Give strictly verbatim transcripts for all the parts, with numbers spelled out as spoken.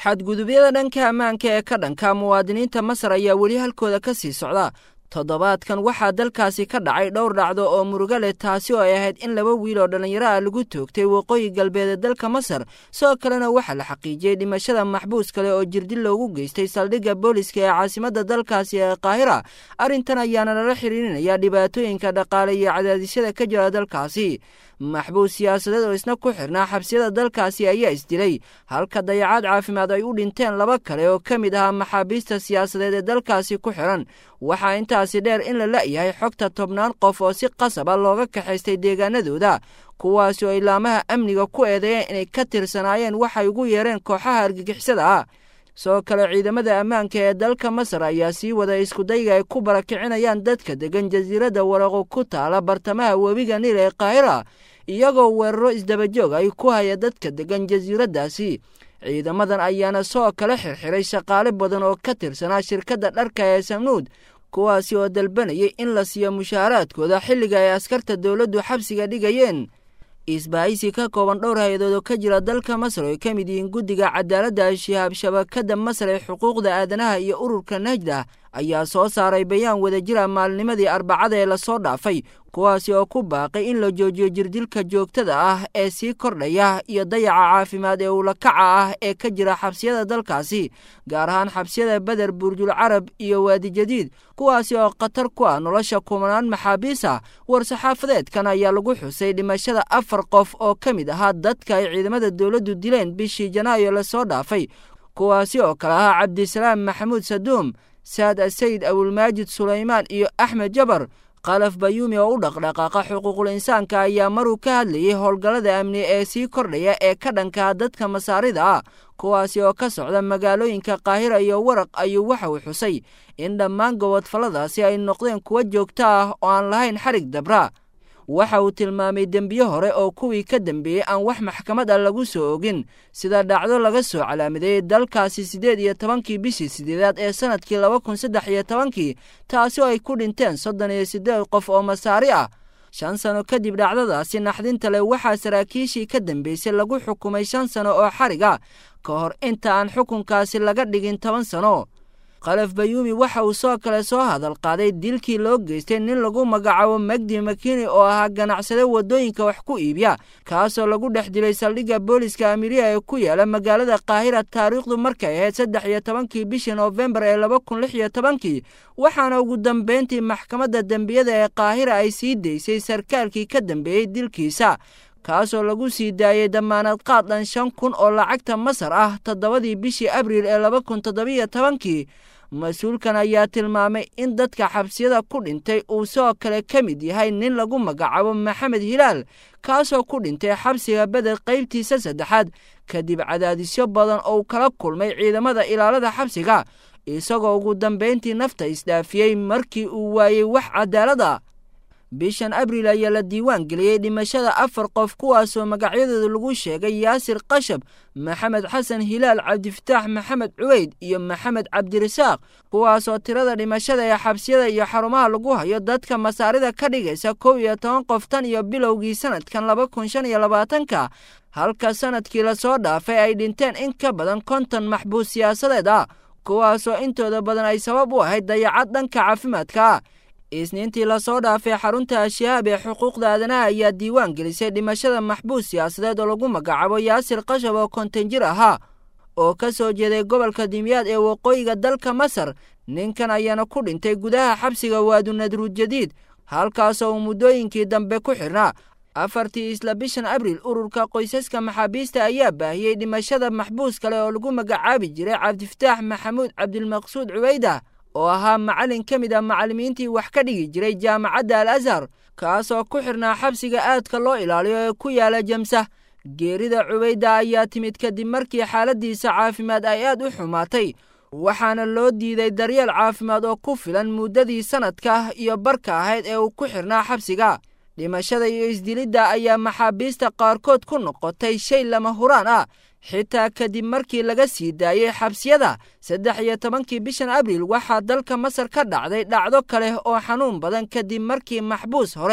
xadgudubyada dhanka ammaanka ee ka dhanka muwaadiniinta Masar ayaa weli halkooda ka sii socda. toddobaadkan waxaa dalkaasi ka dhacay dhowr dhacdo oo murugo leh, taasi oo ay ahayd in laba wiil oo dhalinyaro ah lagu toogtay waqooyi galbeed ee dalka Masar. sidoo kalena waxaa la xaqiijiyey dhimashada maxbuus kale oo jirdil loogu geystay saldhigga booliska ee caasimadda dalkaasi ee Qaahira. arrintan ayaana lala xiriirinayaa dhibaatooyinka dhaqaale iyo cadaadisyada ka jira dalkaasi. maxbuus siyaasadeed oo isna ku xirnaa xabsiyada dalkaasi ayaa isdilay, halka dayacaad caafimaad ay u dhinteen laba kale oo ka mid ahaa maxaabiista siyaasadeed ee dalkaasi ku xiran. waxaa intaasi dheer in la la'yahay xogta tobnaan qof oo si qasab ah looga kaxaystay deegaanadooda, kuwaasi oo ilaamaha amniga ku eedeeyeen inay ka tirsanaayeen waxay ugu yeereen kooxaha argagixisada ah. sidoo kale ciidamada ammaanka ee dalka Masar ayaa sii wada iskudayga ay ku barakicinayaan dadka degan jasiiradda Waraqo ku taala bartamaha webiga Niil ee Qaahira, iyagoo weeraro isdabajoog ay ku haya dadka degan jasiiraddaasi. ciidamadan ayaana soo kala xirxiray shaqaale badan oo ka tirsanaa shirkadda dharka ee Samnuud, kuwaasi oo dalbanayay in la siiyo mushaaraadkooda xilliga ay askarta dowladdu xabsiga dhigayeen. isbaahisi ka kooban dhowr hay-adood oo ka jira dalka Masar oo ay ka mid yihiin guddiga cadaaladda Shihaab shabakadda Masar ee xuquuqda aadanaha iyo ururka Najda ayaa soo saaray bayaan wadajira maalnimadii Arbacada ee lasoo dhaafay, kuwaasi oo ku baaqay in la joojiyo jirdilka joogtada ah ee sii kordhaya iyo dayaca caafimaad ee ulakaca ah ee ka jira xabsiyada dalkaasi, gaar ahaan xabsiyada Badar, Burjul Carab iyo Waadi Jadiid, kuwaasi oo khatar ku ah nolosha kumanaan maxaabiis ah. war-saxaafadeedkan ayaa lagu xusay dhimashada afar qof oo ka mid ahaa dadka ay ciidamada dowladdu dileen bishii Janaayo lasoo dhaafay, kuwaasi oo kale ahaa Cabdisalaam Maxamuud Saduum, Saad Sayid Abulmaajid Sulaymaan iyo Axmed Jabar. Qalaf Bayuumi oo u dhaqdhaqaaqa xuquuqul insaanka ayaa maruu ka hadlayay howlgallada amni ee sii kordhaya ee ka dhanka dadka Masaarida ah, kuwaasi oo ka socda magaalooyinka Qaahira iyo Waraq, ayuu waxa uu xusay in dhammaan gobodfalladaasi ay noqdeen kuwo joogto ah oo aan lahayn xarig dabra. waxa uu tilmaamay dembiyo hore oo kuwii ka dambeeyey aan wax maxkamad ah lagu soo ogin, sida dhacdo laga soo calaamadeeyey dalkaasi siddeed iyo tobankii bishii sideedaad ee sanadkii laba kun saddex iyo tobankii, taasi oo ay ku dhinteen soddon iyo siddeed qof oo Masaari ah. shan sano kadib dhacdadaasi naxdinta leh, waxaa saraakiishii ka dambeysay lagu xukumay shan sano oo xarig ah ka hor inta aan xukunkaasi laga dhigin toban sano. Qalaf Bayuumi waxa uu soo kale soo hadal qaaday dilkii loo geystay nin lagu magacaabo Magdi Makini oo ahaa ganacsade wadooyinka wax ku iibiya, kaasoo lagu dhex dilay saldhigga booliska Amiriya ee ku yaala magaalada Qaahira taariikhdu markay ahayd saddex iyo tobankii bishii Noofembar ee laba kun lix iyo tobankii, waxaana ugu dambeyntii maxkamadda dembiyada ee Qaahira ay sii daysay sarkaalkii ka dambeeyey dilkiisa, kaasoo lagu sii daayay damaanad qaad dhan shan kun oo lacagta Masar ah toddobadii bishii Abriil ee laba kun toddobiyo tobankii. mas-uulkan ayaa tilmaamay in dadka xabsiyada ku dhintay uu soo kale ka mid yahay nin lagu magacaabo Maxamed Hilaal, kaasoo ku dhintay xabsiga Badar qaybtiisa saddexaad kadib cadaadisyo badan oo kala kulmay ciidamada ilaalada xabsiga, isagoo ugu dambeyntii nafta isdhaafiyey markii uu waayey wax cadaalad ah. bishan Abriil ayaa la diiwaan geliyey dhimashada afar qof, kuwaasoo magacyadooda lagu sheegay Yaasir Qashab, Maxamed Xasan Hilaal, Cabdifataax Maxamed Cuweyd iyo Maxamed Cabdirasaaq, kuwaasoo tirada dhimashada ee xabsiyada iyo xarumaha lagu hayo dadka Masaarida ka dhigaysa kow iyo toban qof tan iyo bilowgii sanadkan laba kun shan iyo labaatanka, halka sanadkii lasoo dhaafay ay dhinteen in ka badan konton maxbuus siyaasadeed ah, kuwaasoo intooda badan ay sabab u ahayd dayacad dhanka caafimaadka. isniintii lasoo dhaafay xarunta Shihaab ee xuquuqda aadanaha ayaa diiwaan gelisay dhimashada maxbuus siyaasadeed oo lagu magacaabo Yaasir Qashab oo konton jir ahaa, oo ka soo jeeday gobolka Dimyaad ee waqooyiga dalka Masar. ninkan ayaana ku dhintay gudaha xabsiga Waadi Nadruud Jadiid, halkaasoo uu muddooyinkii dambe ku xirnaa. afartii isla bishan Abriil, ururka qoysaska maxaabiista ayaa baahiyey dhimashada maxbuus kale oo lagu magacaabi jiray Cabdifataax Maxamuud Cabdilmaqsuud Cuweyda, oo ahaa macallin ka mid ah macallimiintii wax ka dhigi jiray jaamacadda Al Azhar, kaasoo ku xirnaa xabsiga aadka loo ilaaliyo ee ku yaala Jamsa. geerida Cuweyda ayaa timid kadib markii xaaladiisa caafimaad ay aad u xumaatay, waxaana loo diiday daryeel caafimaad oo ku filan muddadii sanadka iyo barka ahayd ee uu ku xirnaa xabsiga. dhimashada iyo isdilidda ayaa maxaabiista qaarkood ku noqotay shay lama huraan ah, xitaa kadib markii laga sii daayey xabsiyada. saddex iyo tobankii bishan Abriil waxaa dalka Masar ka dhacday dhacdo kale oo xanuun badan kadib markii maxbuus hore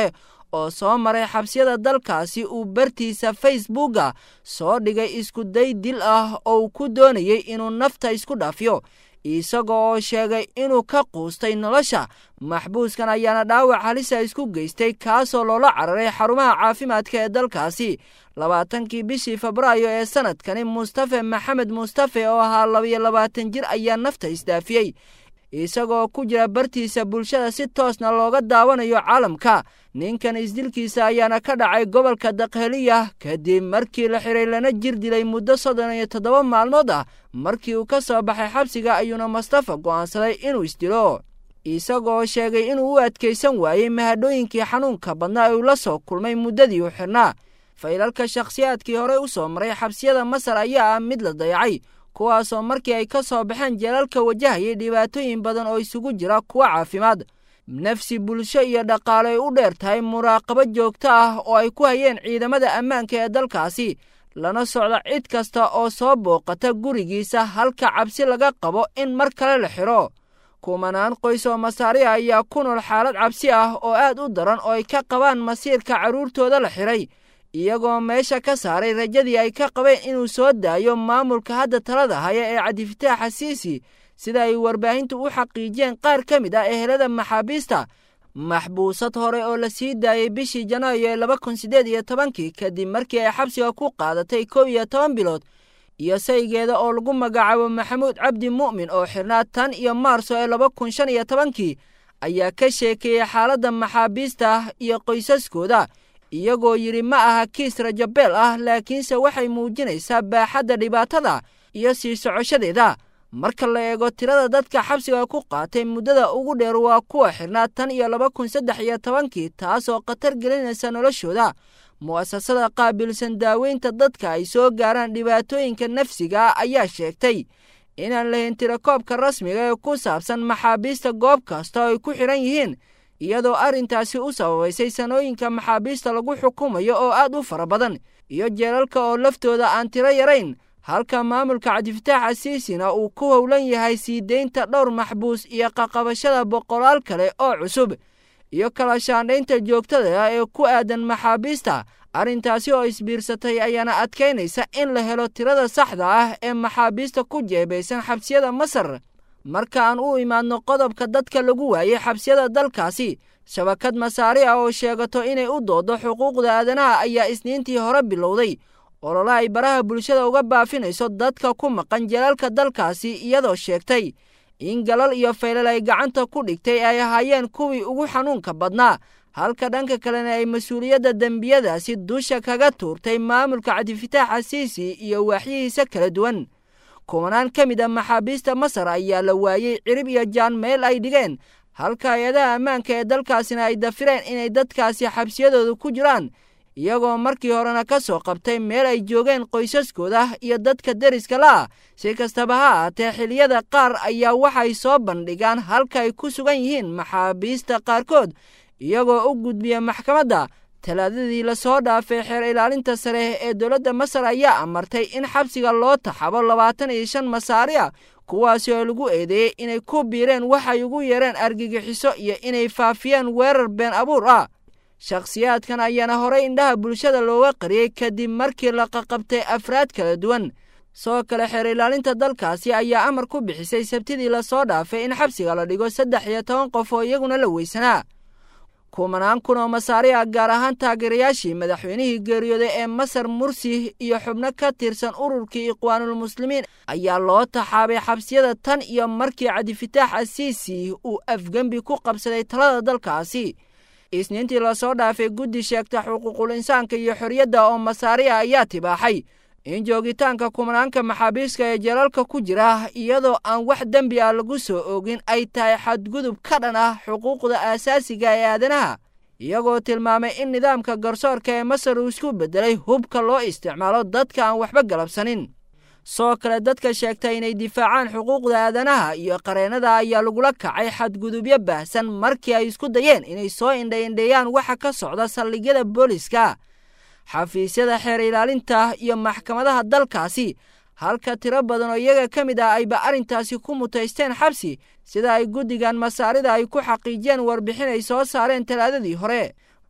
oo soo maray xabsiyada dalkaasi uu bartiisa facebooka soo dhigay isku day dil ah oo uu ku doonayay inuu nafta isku dhaafiyo isagoo sheegay inuu ka quustay nolosha. maxbuuskan ayaana dhaawac halisa isku geystay kaasoo loola cararay xarumaha caafimaadka ee dalkaasi. labaatankii bishii febraayo ee sanadkani mustafe maxamed mustafe oo ahaa labiyo labaatan jir ayaa nafta isdaafiyey isagoo ku jira bartiisa bulshada si toosna looga daawanayo caalamka. ninkan isdilkiisa ayaana ka dhacay gobolka dakheliya kadib markii la xiray lana jir dilay muddo soddon iyo toddoba maalmood ah. markii uu ka soo baxay xabsiga ayuuna mustafa go'aansaday inuu isdilo isagoo sheegay inuu u adkaysan waayey mahadhooyinkii xanuunka badnaa ee uu la soo kulmay muddadii u xirnaa. faylalka shakhsiyaadkii horey u soo maray xabsiyada masar ayaa ah mid la dayacay, kuwaasoo markii ay ka soo baxeen jeelalka wajahayay dhibaatooyin badan oo isugu jira kuwa caafimaad, nafsi, bulsho iyo dhaqaale ay u dheer tahay muraaqabo joogto ah oo ay ku hayeen ciidamada ammaanka ee dalkaasi, lana socda cid kasta oo soo booqata gurigiisa halka cabsi laga qabo in mar kale la xiro. kumanaan qoys oo masaari ayaa ku nool xaalad cabsi ah oo aad u daran oo ay ka qabaan masiirka carruurtooda la xiray, iyagoo meesha ka saaray rajadii ay ka qabeen inuu soo daayo maamulka hadda talada haya ee cabdifataax xasiisi, sida ay warbaahintu u xaqiijiyeen qaar ka mid ah ehelada maxaabiista. maxbuusad hore oo la sii daayey bishii janaayo ee laba kun siddeed iyo tobankii kadib markii ay xabsiga ku qaadatay kow iyo toban bilood, iyo saygeeda oo lagu magacaabo maxamuud cabdi mu'min oo xirnaa tan iyo maarso ee laba kun shan iyo tobankii ayaa ka sheekeeyey xaaladda maxaabiista iyo qoysaskooda, iyagoo yidhi ma aha kiis rajabeel ah laakiinse waxay muujinaysaa baaxadda dhibaatada iyo sii socoshadeeda. marka la eego tirada dadka xabsiga ku qaatay muddada ugu dheer waa kuwa xirnaa tan iyo laba kun saddex iyo tobankii, taasoo khatar gelinaysa noloshooda. mu'asasada qaabilsan daaweynta dadka ay soo gaaraan dhibaatooyinka nafsiga ayaa sheegtay inaan lahayn tirakoobka rasmiga ee ku saabsan maxaabiista goob kasta oo ay ku xihan yihiin, iyadoo arrintaasi u sababaysay sanooyinka maxaabiista lagu xukumayo oo aad u fara badan iyo jeelalka oo laftooda aan tiro yarayn, halka maamulka cabdifataax xasiisina uu ku howlan yahay sii deynta dhowr maxbuus iyo qaqabashada boqolaal kale oo cusub iyo kala shaandhaynta joogtada ah ee ku aadan maxaabiista. arrintaasi oo isbiirsatay ayaana adkaynaysa in la helo tirada saxda ah ee maxaabiista ku jeebaysan xabsiyada masar. marka aan u imaadno qodobka dadka lagu waayey xabsiyada dalkaasi, shabakad masaari ah oo sheegato inay u doodo xuquuqda aadanaha ayaa isniintii hore bilowday olole ay baraha bulshada uga baafinayso dadka ku maqan jeelalka dalkaasi, iyadoo sheegtay in galal iyo faylal ay gacanta ku dhigtay ay ahaayeen kuwii ugu xanuunka badnaa, halka dhanka kalena ay mas-uuliyadda dembiyadaasi dusha kaga tuurtay maamulka cabdifataax xasiisi iyo waaxyihiisa kala duwan. kumanaan ka mid a maxaabiista masar ayaa la waayey cirib iyo jaan meel ay dhigeen, halka hay-adaha ammaanka ee dalkaasina ay dafireen inay dadkaasi xabsiyadooda ku jiraan, iyagoo markii horena ka soo qabtay meel ay joogeen qoysaskooda iyo dadka deriska la ah. si kastaba ha ahaatee xilliyada qaar ayaa waxay soo bandhigaan halka ay ku sugan yihiin maxaabiista qaarkood, iyagoo u gudbiya maxkamadda. talaadadii la soo dhaafay xeer ilaalinta sare ee dowladda masar ayaa amartay in xabsiga loo taxabo labaatan iyo shan masaari ah, kuwaasi oo lagu eedeeyey inay ku biireen waxay ugu yeereen argagixiso iyo inay faafiyeen weerar been abuur ah. shakhsiyaadkan ayaana horey indhaha bulshada looga qariyey kadib markii la qaqabtay afraad kala duwan. soo kale xeer ilaalinta dalkaasi ayaa amar ku bixisay sabtidii la soo dhaafay in xabsiga la dhigo saddex iyo toban qof oo iyaguna la weysanaa. kumanaan kun oo masaari ah, gaar ahaan taageerayaashii madaxweynihii geeriyooday ee masar mursi iyo xubno ka tirsan ururkii ikhwaanulmuslimiin ayaa loo taxaabay xabsiyada tan iyo markii cabdifataax xasiisi uu afgembi ku qabsaday talada dalkaasi. isniintii la soo dhaafay guddi sheegta xuquuqul insaanka iyo xorriyadda oo masaari ah ayaa tibaaxay in joogitaanka kumanaanka maxaabiiska ee jeelalka ku jira iyadoo aan wax dembi ah lagu soo oogin ay tahay xadgudub ka dhan ah xuquuqda aasaasiga ee aadanaha, iyagoo tilmaamay in nidaamka garsoorka ee masar uu isku beddelay hubka loo isticmaalo dadka aan waxba galabsanin. soo kale dadka sheegta inay difaacaan xuquuqda aadanaha iyo qareennada ayaa lagula kacay xadgudubyo baahsan markii ay isku dayeen inay soo indhaindheeyaan waxa ka socda saldhigyada booliska, xafiisyada xeer ilaalinta iyo maxkamadaha dalkaasi, halka tiro badan oo iyaga ka mid ah ayba arrintaasi ku mutaysteen xabsi, sida ay guddigan masaarida ay ku xaqiijiyeen warbixin ay soo saareen talaadadii hore.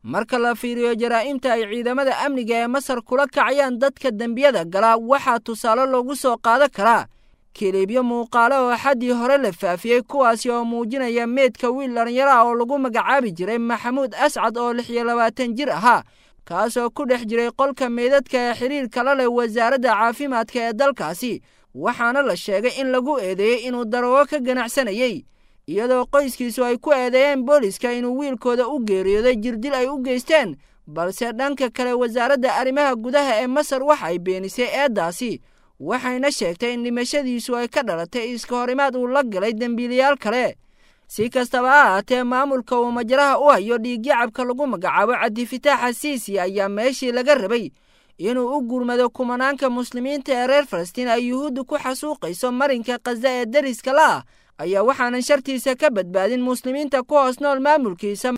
marka la fiiriyo jaraa'imta ay ciidamada amniga ee Masar kula kacayaan dadka dembiyada gala waxaa tusaale loogu soo qaadan karaa kilibyo muuqaalo oo xaddii hore la faafiyey kuwaasi oo muujinaya meedka wiil dhalinyaro ah oo lagu magacaabi jiray Maxamuud Ascad oo lix iyo labaatan jir ahaa kaasoo ku dhex jiray qolka meedadka ee xiriirka la leh wasaaradda caafimaadka ee dalkaasi waxaana la sheegay in lagu eedeeyey inuu daroogo ka ganacsanayay iyadoo qoyskiisu ay ku eedeeyeen booliska inuu wiilkooda u geeriyooday jirdil ay u geysteen balse dhanka kale wasaaradda arrimaha gudaha ee Masar waxa ay beenisay eedaasi waxayna sheegtay in dhimashadiisu ay ka dhalatay iska horimaad uu la galay dembiilayaal kale si kastaba ha ahaatee maamulka uu majraha u hayo dhiigyacabka lagu magacaabo Cabdifitaax Siisi ayaa meeshii laga rabay inuu u gurmado kumanaanka muslimiinta ee reer Falastiin ay yuhuuddu ku xasuuqayso marinka Gaza ee dariska la ah ayaa waxaanan shartiisa ka badbaadin muslimiinta ku hoos nool maamulkiisa